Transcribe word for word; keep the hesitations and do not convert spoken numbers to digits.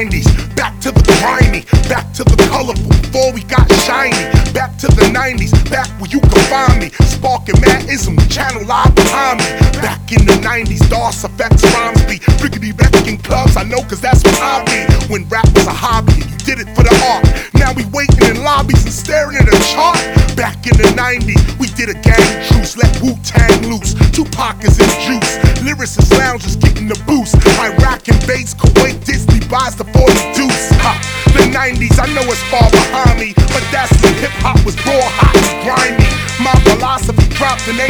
nineties, back to the grimy, back to the colorful, before we got shiny. Back to the nineties, back where you can find me, sparking madism, channel live behind me. Back in the nineties, DOS effects rhymes be rickety wrecking clubs, I know cause that's what I be. When rap was a hobby and you did it for the art, now we waiting in lobbies and staring at a chart. Back in the nineties, we did a gang truce, let Wu-Tang loose, Tupac is in juice, lyricists lounges getting the boost, Iraq invades Kuwait, Disney buys the forty deuce. Ha, the nineties, I know it's far behind me, but that's when hip-hop was raw, hot and grimy. My philosophy dropped and ain't